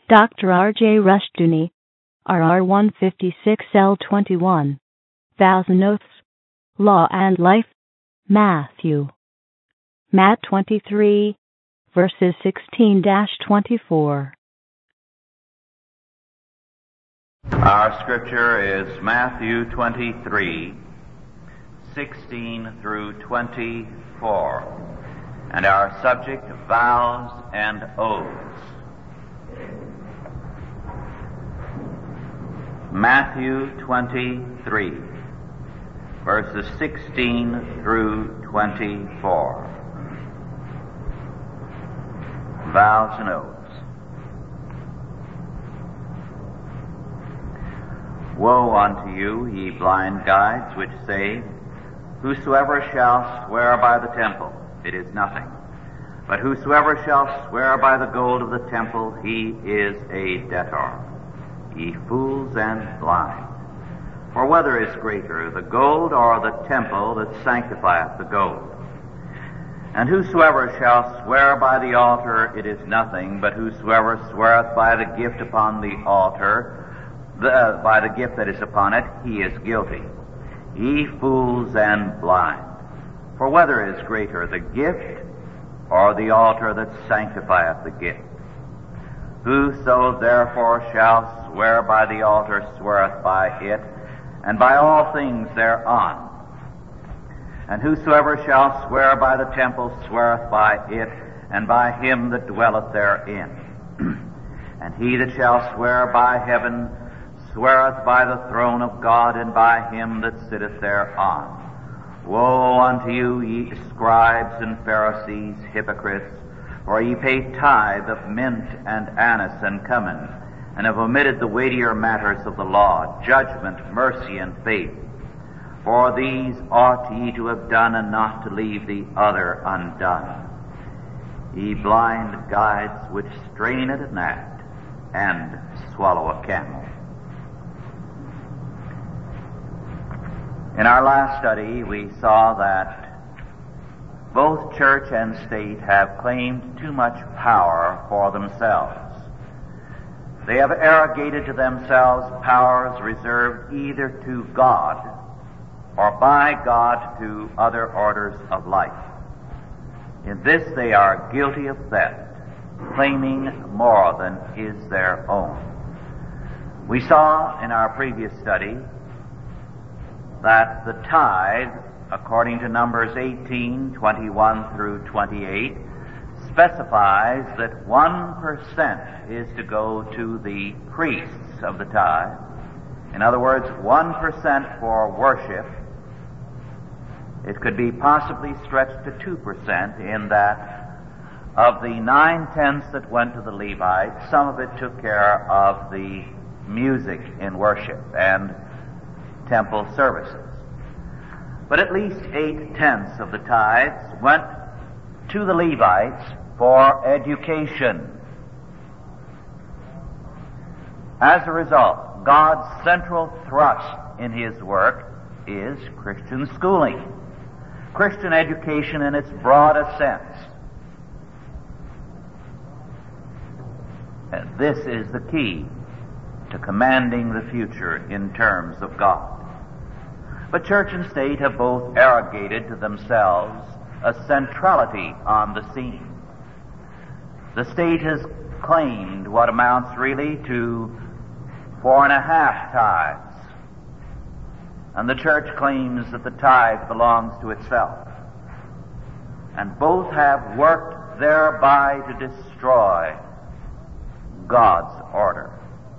Dr. R.J. Rushdoony, RR 156L21, Vows and Oaths, Law and Life, Matthew. Matt 23, verses 16-24. Our scripture is Matthew 23, 16 through 24, and our subject, vows and oaths. Matthew 23, verses 16 through 24. Vows and oaths. Woe unto you, ye blind guides, which say, Whosoever shall swear by the temple, it is nothing. But whosoever shall swear by the gold of the temple, he is a debtor. Ye fools and blind. For whether is greater, the gold or the temple that sanctifieth the gold? And whosoever shall swear by the altar, it is nothing, but whosoever sweareth by the gift upon the altar, by the gift that is upon it, he is guilty. Ye fools and blind. For whether is greater, the gift or the altar that sanctifieth the gift? Whoso therefore shall swear by the altar sweareth by it, and by all things thereon. And whosoever shall swear by the temple sweareth by it, and by him that dwelleth therein. And he that shall swear by heaven sweareth by the throne of God, and by him that sitteth thereon. Woe unto you, ye scribes and Pharisees, hypocrites! For ye pay tithe of mint and anise and cumin, and have omitted the weightier matters of the law, judgment, mercy, and faith. For these ought ye to have done, and not to leave the other undone. Ye blind guides, which strain at a gnat, and swallow a camel. In our last study, we saw that both church and state have claimed too much power for themselves. They have arrogated to themselves powers reserved either to God or by God to other orders of life. In this they are guilty of theft, claiming more than is their own. We saw in our previous study that the tithe, according to Numbers 18, 21 through 28, specifies that 1% is to go to the priests of the tithe. In other words, 1% for worship. It could be possibly stretched to 2% in that of the 9/10 that went to the Levites, some of it took care of the music in worship and temple services. But at least 8/10 of the tithes went to the Levites for education. As a result, God's central thrust in His work is Christian schooling, Christian education in its broadest sense. And this is the key to commanding the future in terms of God. But church and state have both arrogated to themselves a centrality on the scene. The state has claimed what amounts really to 4.5 tithes. And the church claims that the tithe belongs to itself. And both have worked thereby to destroy God's order.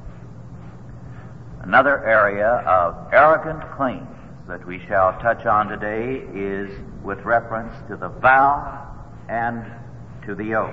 Another area of arrogant claims that we shall touch on today is with reference to the vow and to the oath.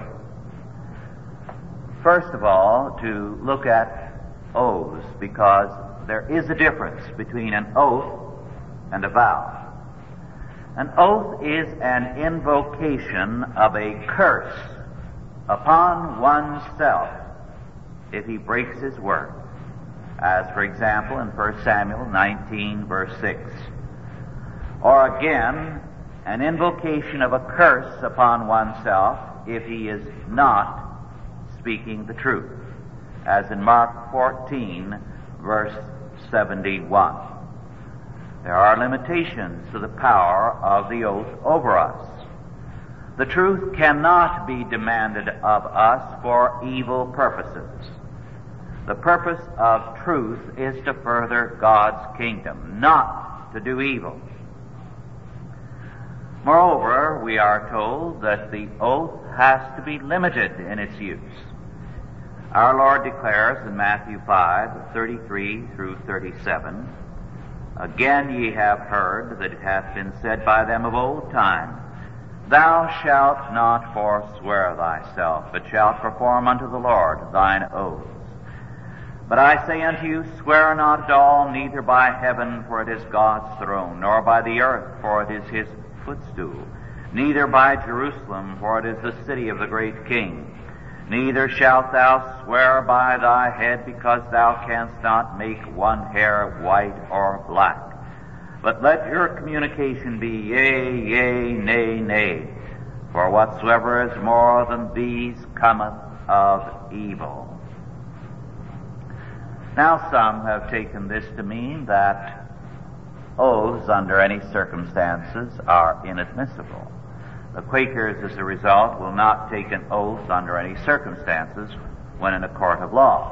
First of all, to look at oaths, because there is a difference between an oath and a vow. An oath is an invocation of a curse upon oneself if he breaks his word, as for example in 1 Samuel 19 verse 6. Or again, an invocation of a curse upon oneself if he is not speaking the truth, as in Mark 14, verse 71. There are limitations to the power of the oath over us. The truth cannot be demanded of us for evil purposes. The purpose of truth is to further God's kingdom, not to do evil. Moreover, we are told that the oath has to be limited in its use. Our Lord declares in Matthew 5:33 through 37, "Again ye have heard that it hath been said by them of old time, Thou shalt not forswear thyself, but shalt perform unto the Lord thine oaths. But I say unto you, swear not at all, neither by heaven, for it is God's throne, nor by the earth, for it is his footstool, neither by Jerusalem, for it is the city of the great King. Neither shalt thou swear by thy head, because thou canst not make one hair white or black. But let your communication be yea, yea, nay, nay. For whatsoever is more than these cometh of evil." Now some have taken this to mean that oaths under any circumstances are inadmissible. The Quakers, as a result, will not take an oath under any circumstances when in a court of law.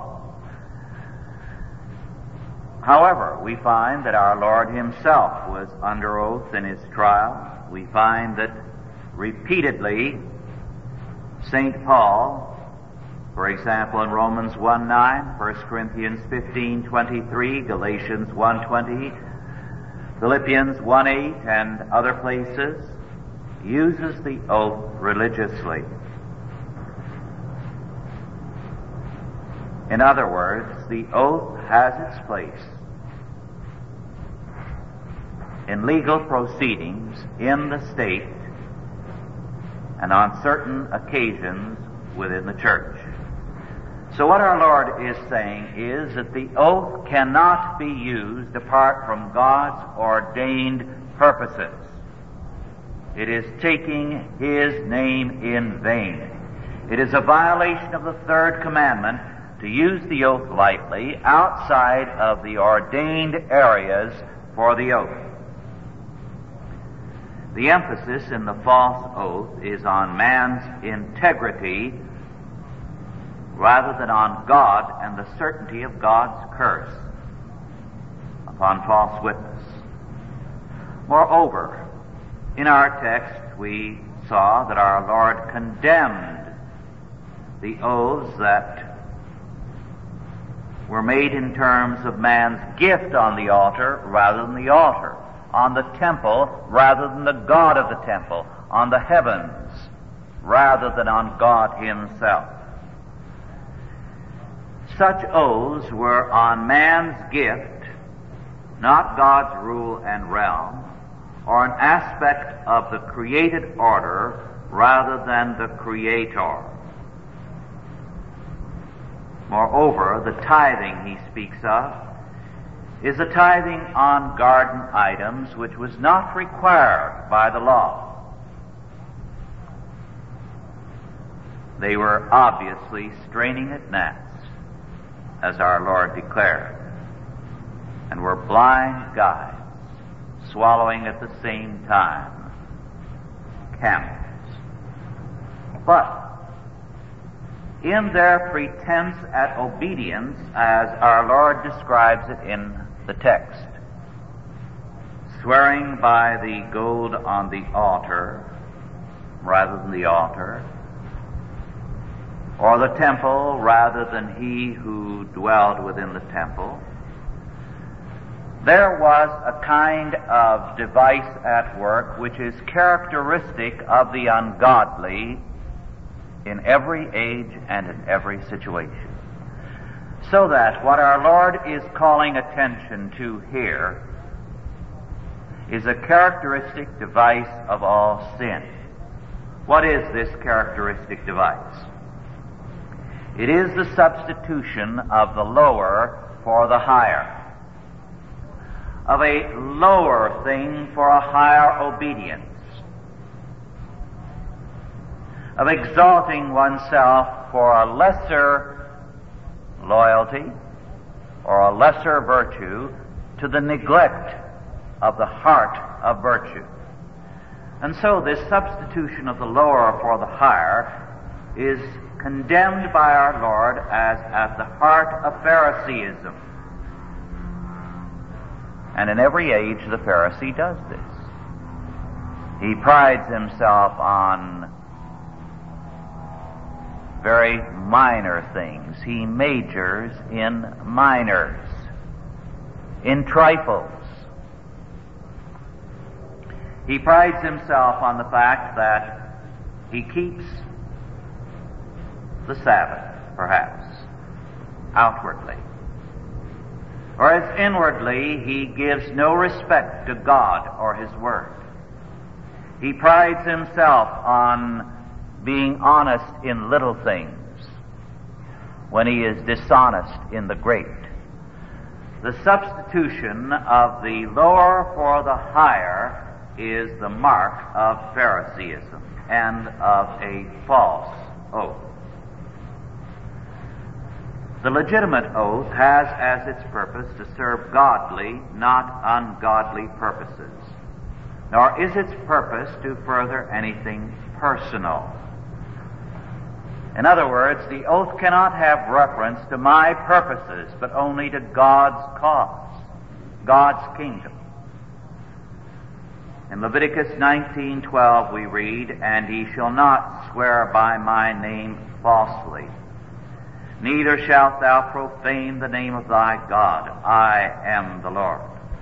However, we find that our Lord himself was under oath in his trial. We find that repeatedly St. Paul, for example, in Romans 1:9, 1 Corinthians 15:23, Galatians 1:20, Philippians 1:8, and other places, uses the oath religiously. In other words, the oath has its place in legal proceedings in the state and on certain occasions within the church. So what our Lord is saying is that the oath cannot be used apart from God's ordained purposes. It is taking his name in vain. It is a violation of the third commandment to use the oath lightly outside of the ordained areas for the oath. The emphasis in the false oath is on man's integrity rather than on God and the certainty of God's curse upon false witness. Moreover, in our text we saw that our Lord condemned the oaths that were made in terms of man's gift on the altar rather than the altar, on the temple rather than the God of the temple, on the heavens rather than on God himself. Such oaths were on man's gift, not God's rule and realm, or an aspect of the created order rather than the Creator. Moreover, the tithing he speaks of is a tithing on garden items which was not required by the law. They were obviously straining at gnats, as our Lord declared, and were blind guides, swallowing at the same time camels. But in their pretense at obedience, as our Lord describes it in the text, swearing by the gold on the altar rather than the altar, or the temple rather than he who dwelled within the temple, there was a kind of device at work which is characteristic of the ungodly in every age and in every situation. So that what our Lord is calling attention to here is a characteristic device of all sin. What is this characteristic device? It is the substitution of the lower for the higher, of a lower thing for a higher obedience, of exalting oneself for a lesser loyalty or a lesser virtue to the neglect of the heart of virtue. And so this substitution of the lower for the higher is condemned by our Lord as at the heart of Phariseeism. And in every age the Pharisee does this. He prides himself on very minor things. He majors in minors, in trifles. He prides himself on the fact that he keeps the Sabbath, perhaps, outwardly. Whereas inwardly he gives no respect to God or His Word. He prides himself on being honest in little things when he is dishonest in the great. The substitution of the lower for the higher is the mark of Phariseeism and of a false oath. The legitimate oath has as its purpose to serve godly, not ungodly purposes, nor is its purpose to further anything personal. In other words, the oath cannot have reference to my purposes, but only to God's cause, God's kingdom. In Leviticus 19:12 we read, "And ye shall not swear by my name falsely, neither shalt thou profane the name of thy God. I am the Lord."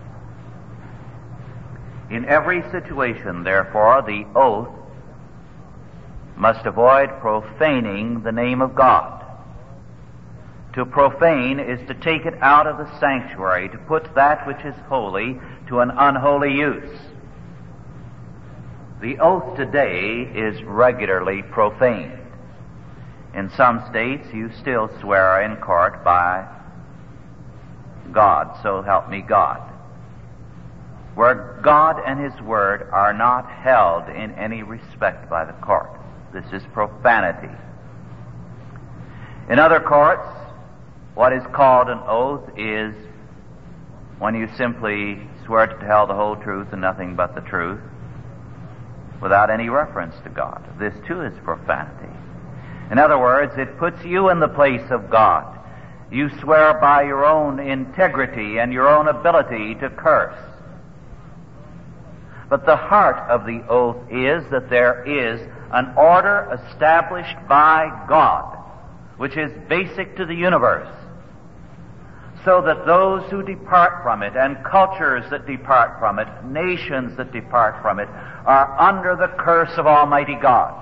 In every situation, therefore, the oath must avoid profaning the name of God. To profane is to take it out of the sanctuary, to put that which is holy to an unholy use. The oath today is regularly profaned. In some states, you still swear in court by God, so help me God, where God and His Word are not held in any respect by the court. This is profanity. In other courts, what is called an oath is when you simply swear to tell the whole truth and nothing but the truth without any reference to God. This too is profanity. In other words, it puts you in the place of God. You swear by your own integrity and your own ability to curse. But the heart of the oath is that there is an order established by God, which is basic to the universe, so that those who depart from it, and cultures that depart from it, nations that depart from it, are under the curse of Almighty God.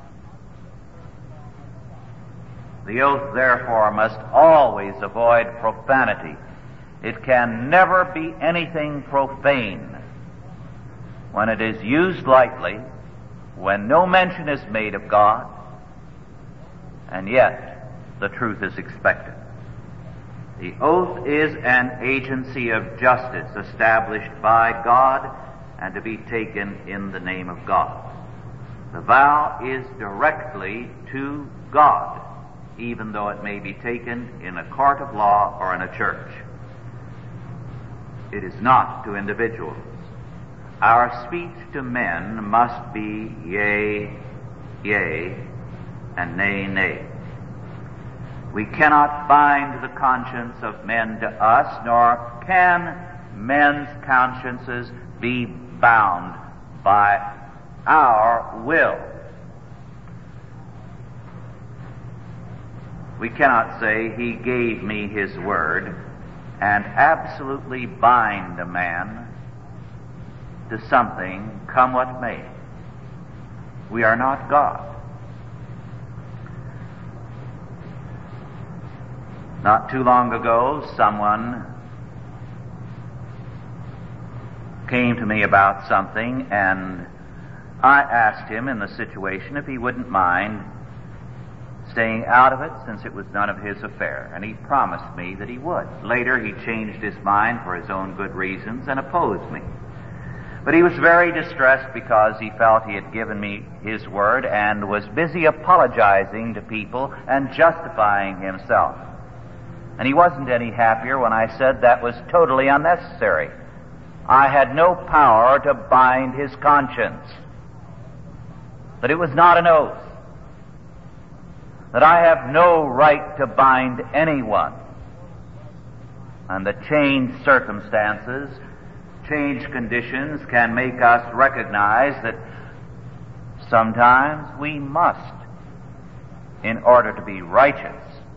The oath, therefore, must always avoid profanity. It can never be anything profane. When it is used lightly, when no mention is made of God, and yet the truth is expected. The oath is an agency of justice established by God and to be taken in the name of God. The vow is directly to God, even though it may be taken in a court of law or in a church. It is not to individuals. Our speech to men must be yea, yea, and nay, nay. We cannot bind the conscience of men to us, nor can men's consciences be bound by our will. We cannot say, He gave me His word, and absolutely bind a man to something, come what may. We are not God. Not too long ago, someone came to me about something, and I asked him in the situation if he wouldn't mind staying out of it, since it was none of his affair, and he promised me that he would. Later he changed his mind for his own good reasons and opposed me. But he was very distressed because he felt he had given me his word and was busy apologizing to people and justifying himself. And he wasn't any happier when I said that was totally unnecessary. I had no power to bind his conscience. That it was not an oath. That I have no right to bind anyone. And the changed circumstances, changed conditions can make us recognize that sometimes we must, in order to be righteous,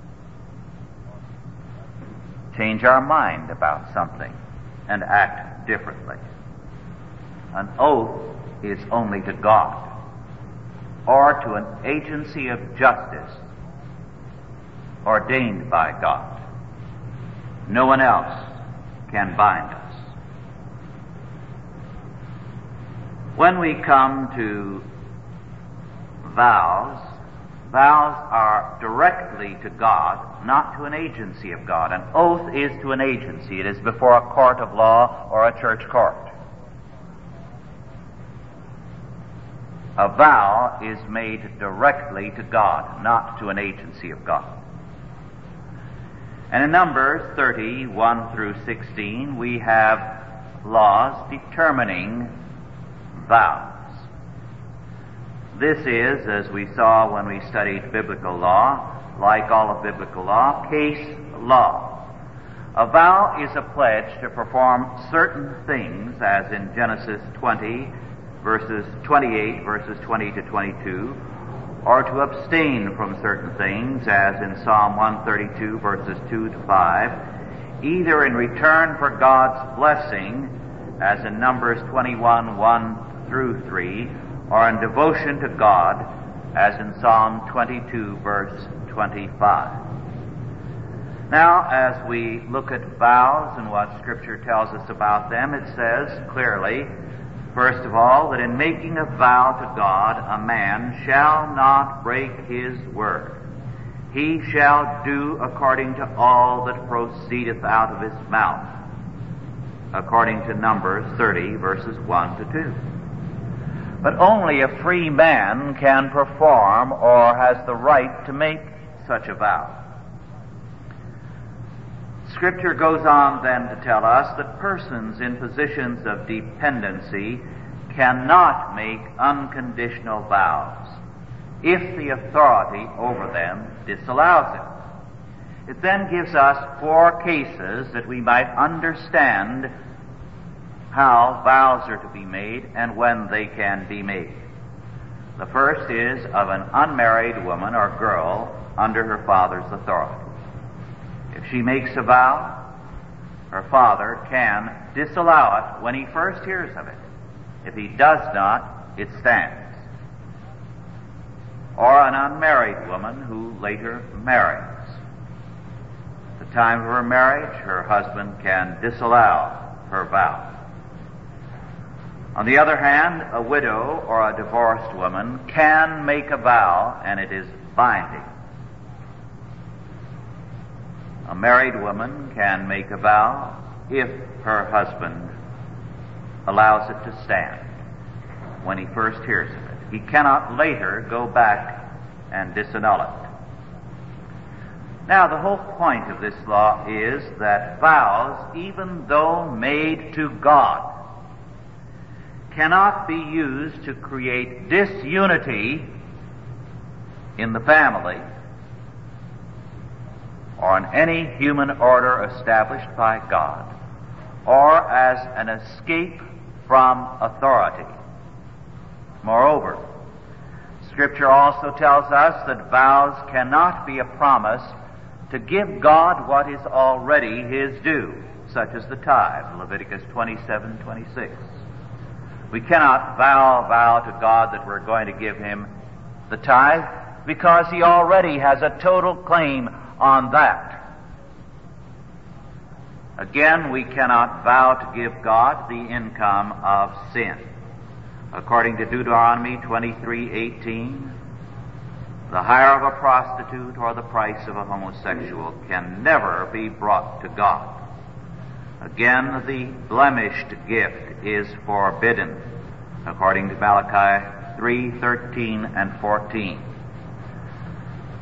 change our mind about something and act differently. An oath is only to God or to an agency of justice ordained by God. No one else can bind us. When we come to vows, vows are directly to God, not to an agency of God. An oath is to an agency. It is before a court of law or a church court. A vow is made directly to God, not to an agency of God. And in Numbers 30:1 through 16, we have laws determining vows. This is, as we saw when we studied biblical law, like all of biblical law, case law. A vow is a pledge to perform certain things, as in Genesis 20, verses 28, verses 20 to 22, or to abstain from certain things, as in Psalm 132, verses 2 to 5, either in return for God's blessing, as in Numbers 21, 1 through 3, or in devotion to God, as in Psalm 22, verse 25. Now, as we look at vows and what Scripture tells us about them, it says clearly, first of all, that in making a vow to God, a man shall not break his word. He shall do according to all that proceedeth out of his mouth, according to Numbers 30, verses 1 to 2. But only a free man can perform or has the right to make such a vow. Scripture goes on then to tell us that persons in positions of dependency cannot make unconditional vows if the authority over them disallows it. It then gives us 4 cases that we might understand how vows are to be made and when they can be made. The first is of an unmarried woman or girl under her father's authority. If she makes a vow, her father can disallow it when he first hears of it. If he does not, it stands. Or an unmarried woman who later marries. At the time of her marriage, her husband can disallow her vow. On the other hand, a widow or a divorced woman can make a vow, and it is binding. A married woman can make a vow if her husband allows it to stand when he first hears of it. He cannot later go back and disannul it. Now, the whole point of this law is that vows, even though made to God, cannot be used to create disunity in the family or in any human order established by God, or as an escape from authority. Moreover, Scripture also tells us that vows cannot be a promise to give God what is already His due, such as the tithe, Leviticus 27:26. We cannot vow to God that we're going to give Him the tithe because He already has a total claim on that. Again, we cannot vow to give God the income of sin. According to Deuteronomy 23:18, the hire of a prostitute or the price of a homosexual can never be brought to God. Again, the blemished gift is forbidden, according to Malachi 3:13 and 14.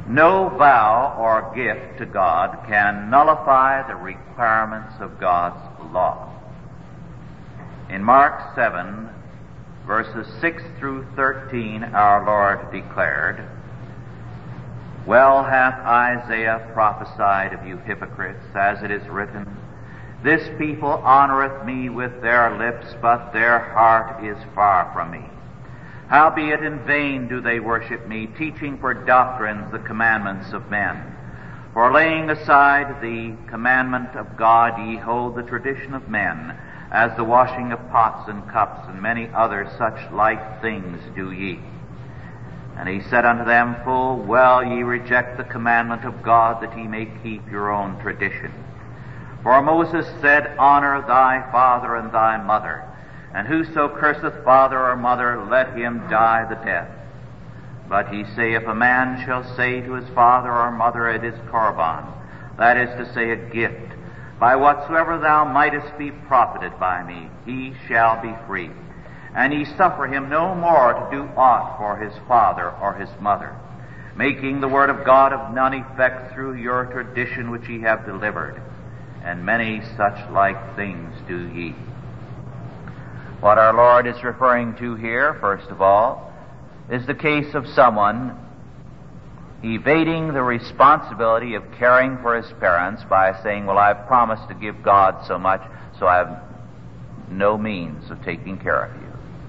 No vow or gift to God can nullify the requirements of God's law. In Mark 7, verses 6 through 13, our Lord declared, "Well hath Isaiah prophesied of you hypocrites, as it is written, This people honoreth me with their lips, but their heart is far from me. Howbeit in vain do they worship me, teaching for doctrines the commandments of men. For laying aside the commandment of God, ye hold the tradition of men, as the washing of pots and cups, and many other such like things do ye. And he said unto them, Full well ye reject the commandment of God, that ye may keep your own tradition. For Moses said, Honor thy father and thy mother, and whoso curseth father or mother, let him die the death. But ye say, If a man shall say to his father or mother, It is Korban, that is to say, a gift, by whatsoever thou mightest be profited by me, he shall be free. And ye suffer him no more to do aught for his father or his mother, making the word of God of none effect through your tradition which ye have delivered. And many such like things do ye." What our Lord is referring to here, first of all, is the case of someone evading the responsibility of caring for his parents by saying, well, I've promised to give God so much, so I have no means of taking care of you.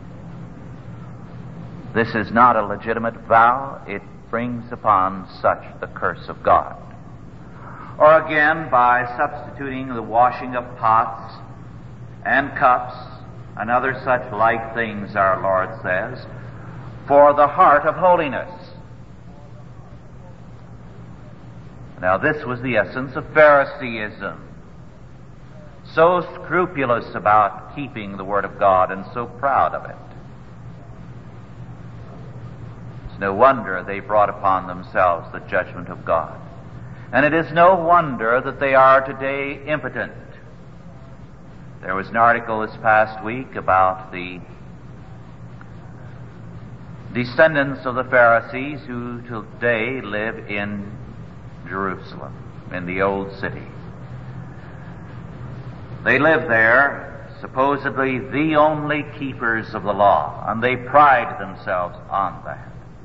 This is not a legitimate vow. It brings upon such the curse of God. Or again, by substituting the washing of pots and cups and other such like things, our Lord says, for the heart of holiness. Now, this was the essence of Phariseeism. So scrupulous about keeping the Word of God and so proud of it. It's no wonder they brought upon themselves the judgment of God. And it is no wonder that they are today impotent. There was an article this past week about the descendants of the Pharisees who today live in Jerusalem, in the old city. They live there, supposedly the only keepers of the law, and they pride themselves on that.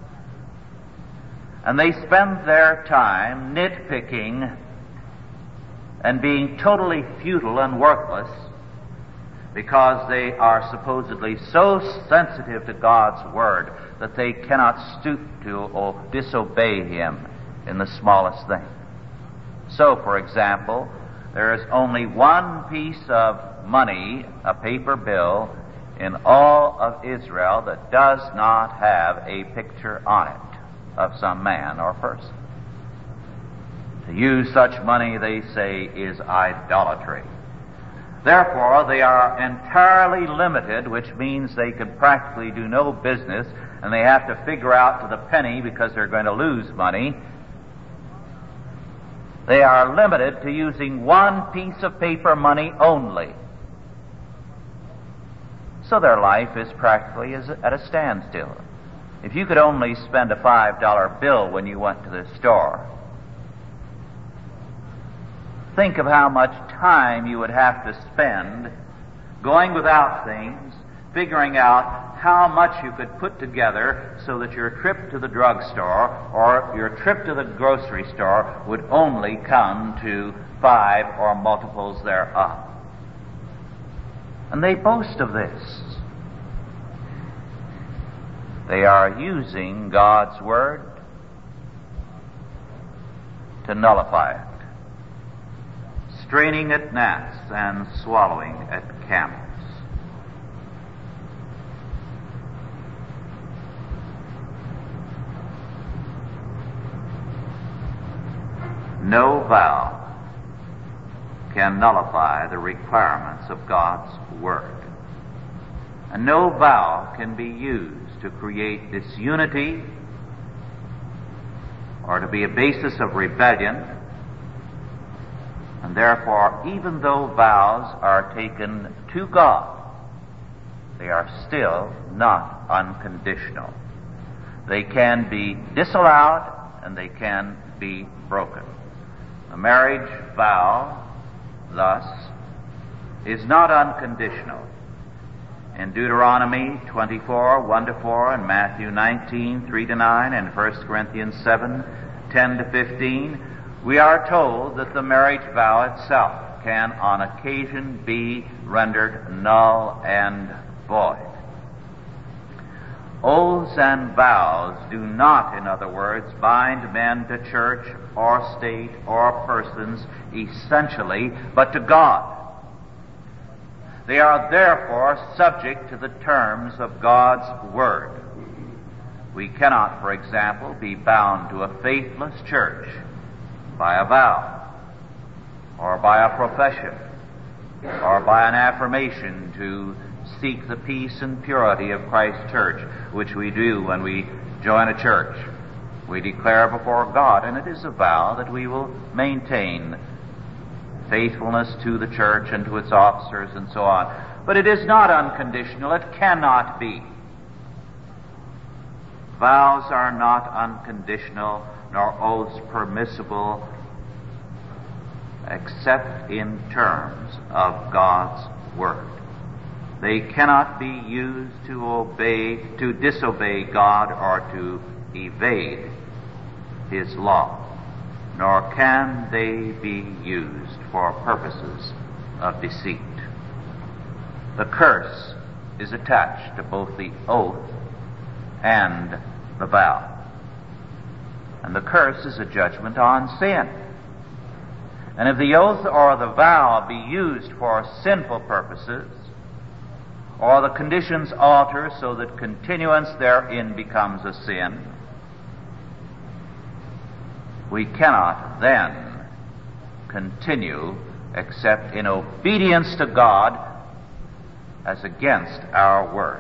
And they spend their time nitpicking and being totally futile and worthless because they are supposedly so sensitive to God's Word that they cannot stoop to or disobey Him in the smallest thing. So, for example, there is only one piece of money, a paper bill, in all of Israel that does not have a picture on it of some man or person. To use such money, they say, is idolatry. Therefore, they are entirely limited, which means they can practically do no business, and they have to figure out to the penny because they're going to lose money. They are limited to using one piece of paper money only. So their life is practically at a standstill. If you could only spend a $5 bill when you went to the store, think of how much time you would have to spend going without things, figuring out how much you could put together so that your trip to the drugstore or your trip to the grocery store would only come to 5 or multiples thereof. And they boast of this. They are using God's Word to nullify it, straining at gnats and swallowing at camels. No vow can nullify the requirements of God's Word. And no vow can be used to create disunity or to be a basis of rebellion. And therefore, even though vows are taken to God, they are still not unconditional. They can be disallowed and they can be broken. The marriage vow, thus, is not unconditional. In Deuteronomy 24, 1-4, and Matthew 19, 3-9, and 1 Corinthians 7, 10-15, we are told that the marriage vow itself can on occasion be rendered null and void. Oaths and vows do not, in other words, bind men to church or state or persons essentially, but to God. They are therefore subject to the terms of God's Word. We cannot, for example, be bound to a faithless church by a vow, or by a profession, or by an affirmation to seek the peace and purity of Christ's church, which we do when we join a church. We declare before God, and it is a vow that we will maintain faithfulness to the church and to its officers and so on. But it is not unconditional. It cannot be. Vows are not unconditional, nor oaths permissible, except in terms of God's Word. They cannot be used to disobey God or to evade His law, nor can they be used for purposes of deceit. The curse is attached to both the oath and the vow. And the curse is a judgment on sin. And if the oath or the vow be used for sinful purposes, or the conditions alter so that continuance therein becomes a sin, we cannot then continue except in obedience to God as against our word.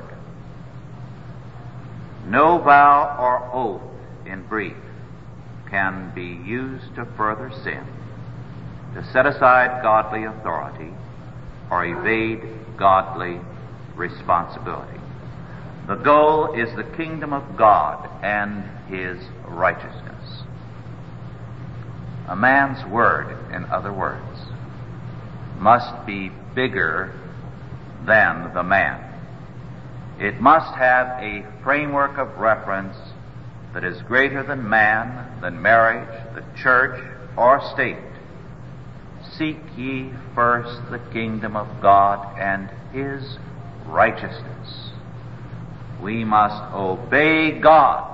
No vow or oath, in brief, can be used to further sin, to set aside godly authority, or evade godly responsibility. The goal is the kingdom of God and His righteousness. A man's word, in other words, must be bigger than the man. It must have a framework of reference that is greater than man, than marriage, the church, or state. Seek ye first the kingdom of God and His righteousness. We must obey God,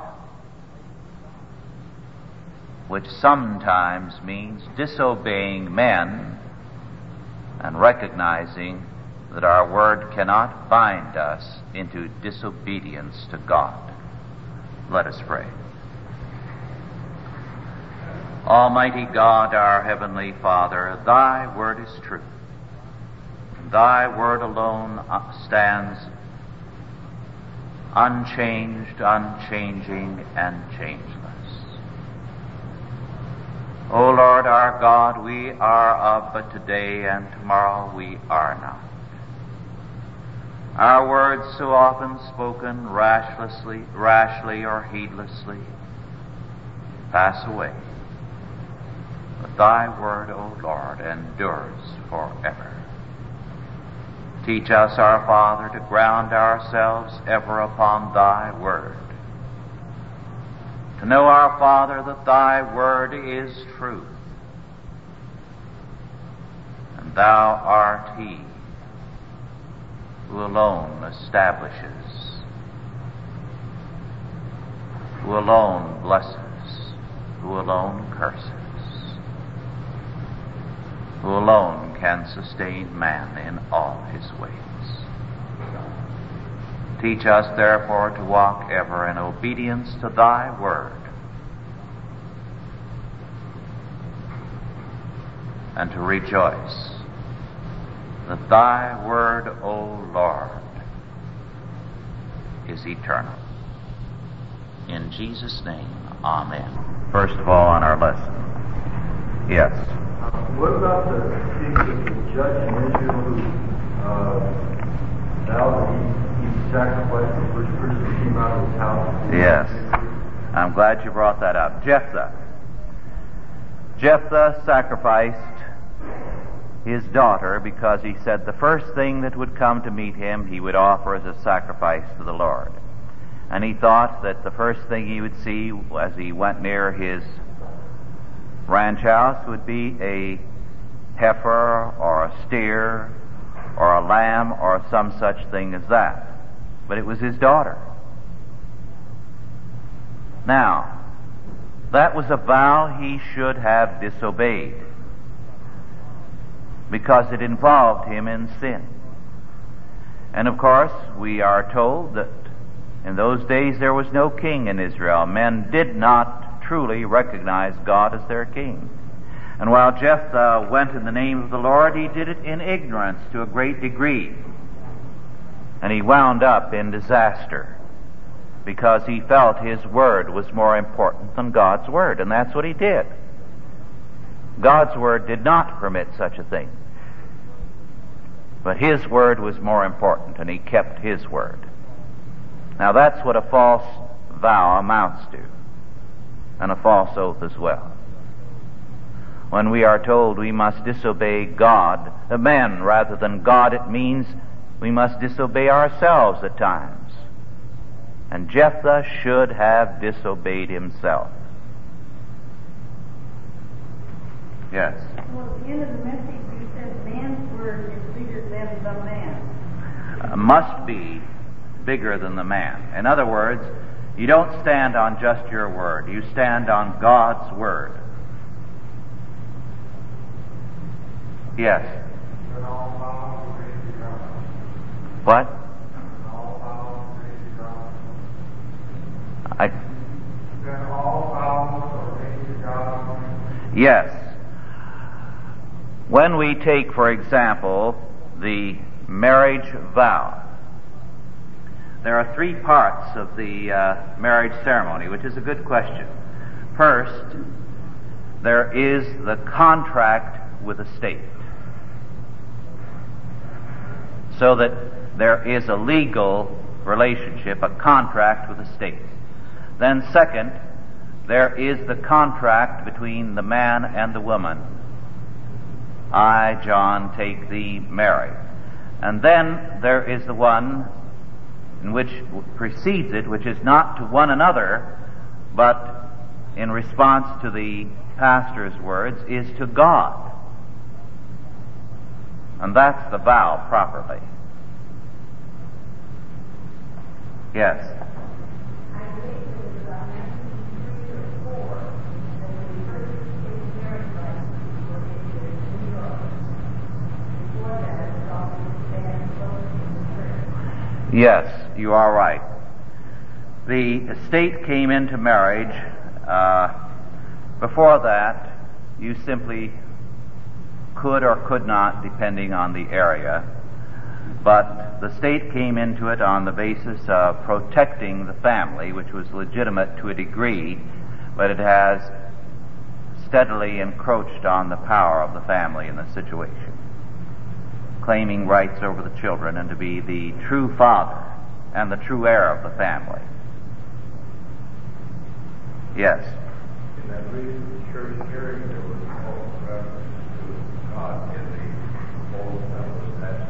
which sometimes means disobeying men and recognizing that our word cannot bind us into disobedience to God. Let us pray. Almighty God, our Heavenly Father, Thy word is truth. Thy word alone stands unchanged, unchanging, and changeless. O Lord our God, we are of but today, and tomorrow we are not. Our words, so often spoken rashly or heedlessly, pass away. But Thy word, O Lord, endures forever. Teach us, our Father, to ground ourselves ever upon Thy word. To know, our Father, that Thy word is truth, and Thou art He who alone establishes, who alone blesses, who alone curses, who alone can sustain man in all his ways. Teach us, therefore, to walk ever in obedience to Thy word, and to rejoice that Thy word, O Lord, is eternal. In Jesus' name, amen. First of all, on our lesson. Yes. What about the judge in Israel who vowed that he sacrificed the first person who came out of his house? Yes. I'm glad you brought that up. Jephthah. Jephthah sacrificed his daughter because he said the first thing that would come to meet him he would offer as a sacrifice to the Lord. And he thought that the first thing he would see as he went near his ranch house would be a heifer or a steer or a lamb or some such thing as that. But it was his daughter. Now, that was a vow he should have disobeyed because it involved him in sin. And of course, we are told that in those days there was no king in Israel. Men did not truly recognize God as their king. And while Jephthah went in the name of the Lord, he did it in ignorance to a great degree. And he wound up in disaster because he felt his word was more important than God's word. And that's what he did. God's word did not permit such a thing. But his word was more important, and he kept his word. Now that's what a false vow amounts to, and a false oath as well. When we are told we must disobey God, men rather than God, it means we must disobey ourselves at times. And Jephthah should have disobeyed himself. Yes? Well, at the end of the message you said man's word is bigger than the man. Must be bigger than the man. In other words, you don't stand on just your word. You stand on God's word. Yes? What? Yes. When we take, for example, the marriage vow, there are three parts of the marriage ceremony, which is a good question. First, there is the contract with the state, so that there is a legal relationship, a contract with the state. Then second, there is the contract between the man and the woman. I, John, take thee, Mary. And then there is the one in which precedes it, which is not to one another, but in response to the pastor's words, is to God. And that's the vow properly. Yes? I believe it was about 1903 or 4 that when we first became married license were issued in New York. Before that, it was always banned both in the church. Yes, you are right. The state came into marriage. Before that, you simply could or could not, depending on the area. But the state came into it on the basis of protecting the family, which was legitimate to a degree, but it has steadily encroached on the power of the family in the situation, claiming rights over the children and to be the true father and the true heir of the family. Yes? In that recent church hearing, there was no reference to God in the Old Testament.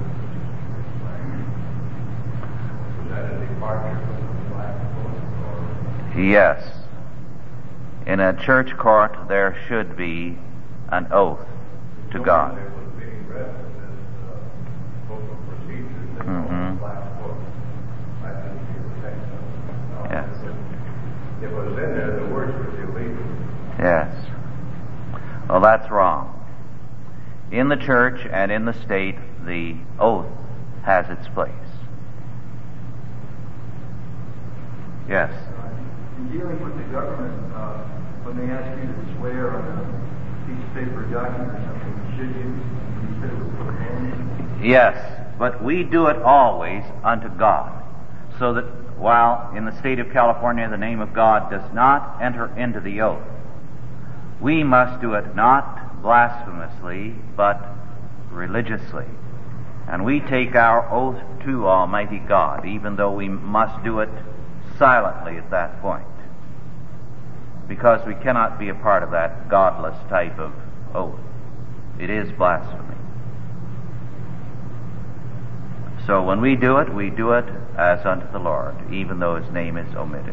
Was that a departure from the Black Book? Yes. In a church court, there should be an oath to God. It was being read as book of procedures in the Black Book. I didn't see the text of it. Yes. It was in there, the words were illegal. Yes. Well, that's wrong. In the church and in the state, the oath has its place. Yes. In dealing with the government, when they ask you to swear on a piece of paper document or something, should you said it was for men? Yes, but we do it always unto God, so that while in the state of California the name of God does not enter into the oath, we must do it not blasphemously, but religiously. And we take our oath to Almighty God, even though we must do it silently at that point. because we cannot be a part of that godless type of oath. It is blasphemy. So when we do it as unto the Lord, even though His name is omitted.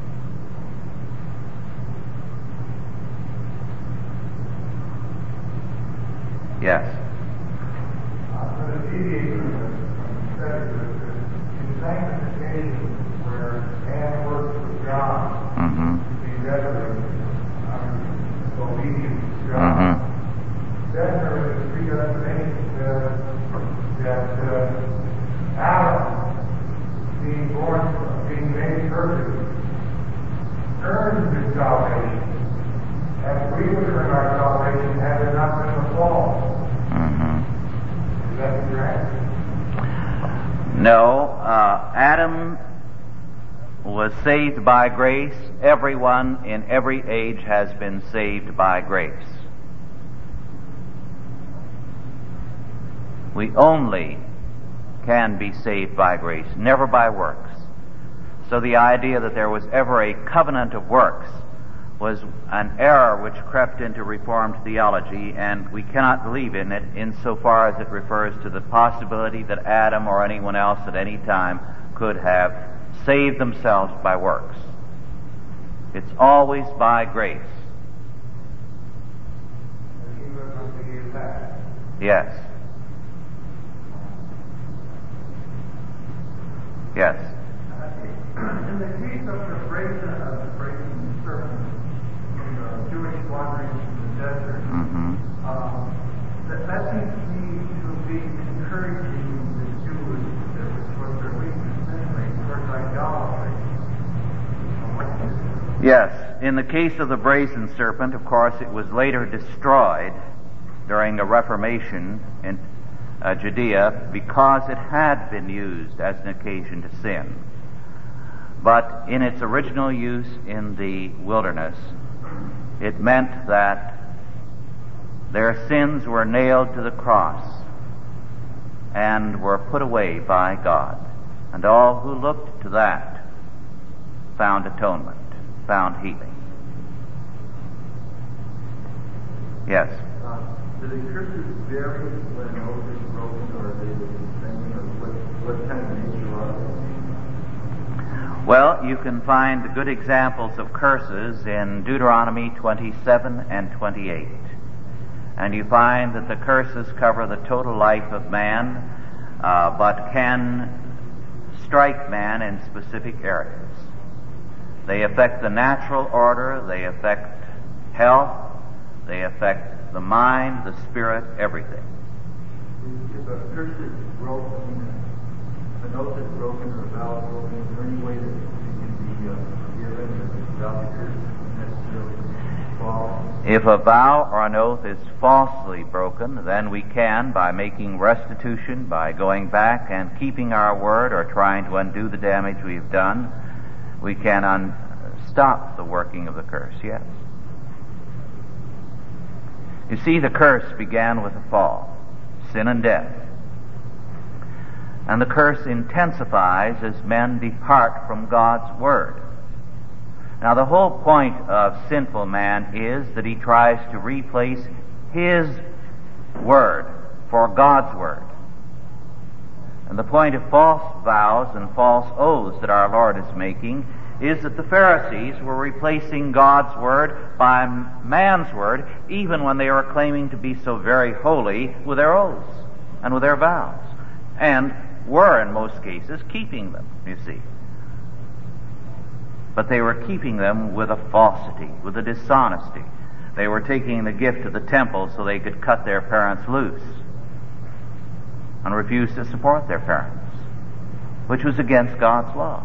Yes. For the deviation from the in sanctification, where man works with God, to be reverent, obedient to God, then there is a predestination that Adam, being made perfect, earned his salvation. As we would earn our salvation had it not been the fall. Is that correct? No, Adam was saved by grace. Everyone in every age has been saved by grace. We only can be saved by grace, never by works. So the idea that there was ever a covenant of works was an error which crept into Reformed theology, and we cannot believe in it insofar as it refers to the possibility that Adam or anyone else at any time could have saved themselves by works. It's always by grace. Yes. Yes. In the case of the brazen serpent in the Jewish wanderings in the desert, that seems to me to be encouraging the Jews, which was their weakness anyway, towards idolatry. Yes. In the case of the brazen serpent, of course, it was later destroyed during the Reformation in Judea because it had been used as an occasion to sin. But in its original use in the wilderness, it meant that their sins were nailed to the cross and were put away by God. And all who looked to that found atonement, found healing. Yes? Do the curses vary when an oath is broken, or are they the same, or what kind of nature are they? Well, you can find good examples of curses in Deuteronomy 27 and 28. And you find that the curses cover the total life of man, but can strike man in specific areas. They affect the natural order, they affect health, they affect the mind, the spirit, everything. If a curse is broken, an oath is broken, or a vow is broken, is there any way that it can be forgiven without the curse necessarily falling? If a vow or an oath is falsely broken, then we can, by making restitution, by going back and keeping our word or trying to undo the damage we've done, we can stop the working of the curse, yes. You see, the curse began with the fall, sin and death. And the curse intensifies as men depart from God's Word. Now, the whole point of sinful man is that he tries to replace his Word for God's Word. And the point of false vows and false oaths that our Lord is making is that the Pharisees were replacing God's Word by man's Word, even when they were claiming to be so very holy with their oaths and with their vows, and were, in most cases, keeping them, you see. But they were keeping them with a falsity, with a dishonesty. They were taking the gift of the temple so they could cut their parents loose and refuse to support their parents, which was against God's law.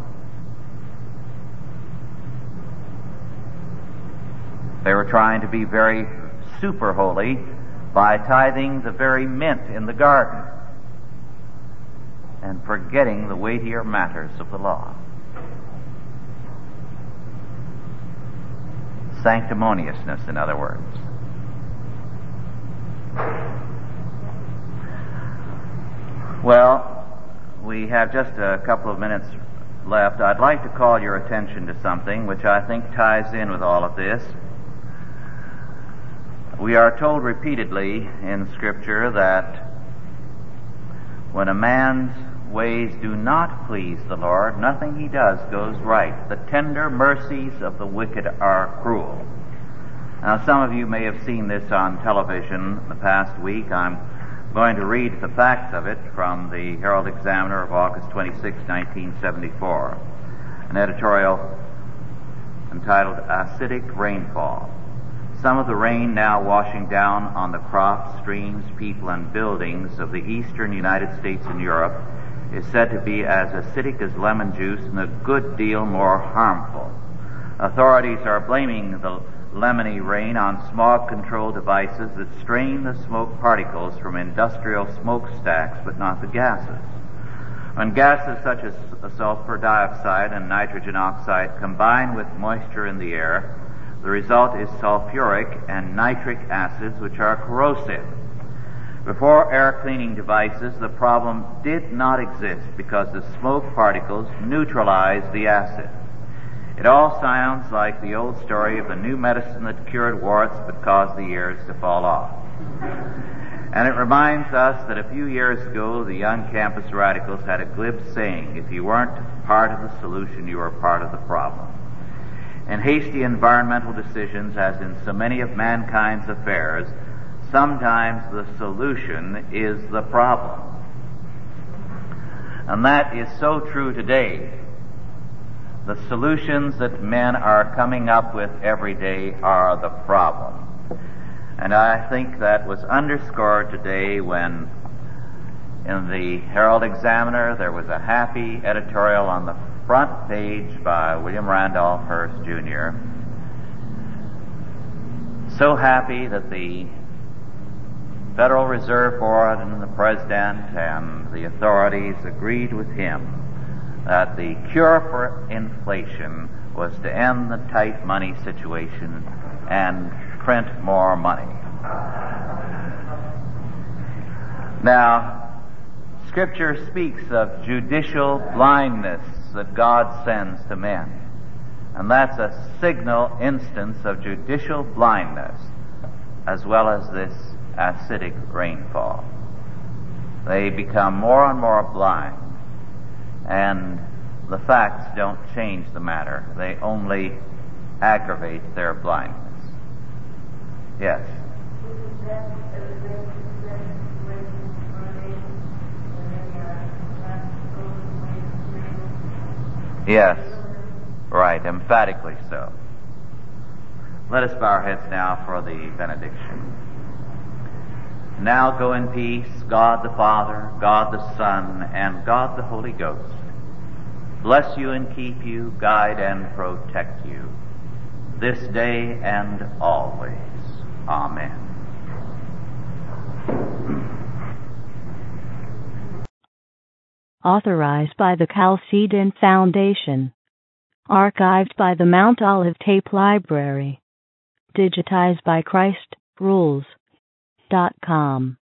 They were trying to be very super holy by tithing the very mint in the garden and forgetting the weightier matters of the law. Sanctimoniousness, in other words. Well, we have just a couple of minutes left, I'd like to call your attention to something which I think ties in with all of this. We are told repeatedly in Scripture that when a man's ways do not please the Lord, nothing he does goes right. The tender mercies of the wicked are cruel. Now, some of you may have seen this on television the past week. I'm going to read the facts of it from the Herald Examiner of August 26, 1974, an editorial entitled Acidic Rainfall. Some of the rain now washing down on the crops, streams, people, and buildings of the eastern United States and Europe is said to be as acidic as lemon juice and a good deal more harmful. Authorities are blaming the lemony rain on smog control devices that strain the smoke particles from industrial smokestacks, but not the gases. When gases such as sulfur dioxide and nitrogen oxide combine with moisture in the air, the result is sulfuric and nitric acids, which are corrosive. Before air cleaning devices, the problem did not exist because the smoke particles neutralize the acid. It all sounds like the old story of the new medicine that cured warts but caused the ears to fall off. And it reminds us that a few years ago the young campus radicals had a glib saying, if you weren't part of the solution, you were part of the problem. In hasty environmental decisions, as in so many of mankind's affairs, sometimes the solution is the problem. And that is so true today. The solutions that men are coming up with every day are the problem. And I think that was underscored today when in the Herald Examiner there was a happy editorial on the front page by William Randolph Hearst, Jr. So happy that the Federal Reserve Board and the President and the authorities agreed with him that the cure for inflation was to end the tight money situation and print more money. Now, Scripture speaks of judicial blindness that God sends to men. And that's a signal instance of judicial blindness, as well as this acidic rainfall. They become more and more blind, and the facts don't change the matter. They only aggravate their blindness. Yes? Yes, right, emphatically so. Let us bow our heads now for the benediction. Now go in peace, God the Father, God the Son, and God the Holy Ghost. Bless you and keep you, guide and protect you, this day and always. Amen. Authorized by the Chalcedon Foundation. Archived by the Mount Olive Tape Library. Digitized by ChristRules.com.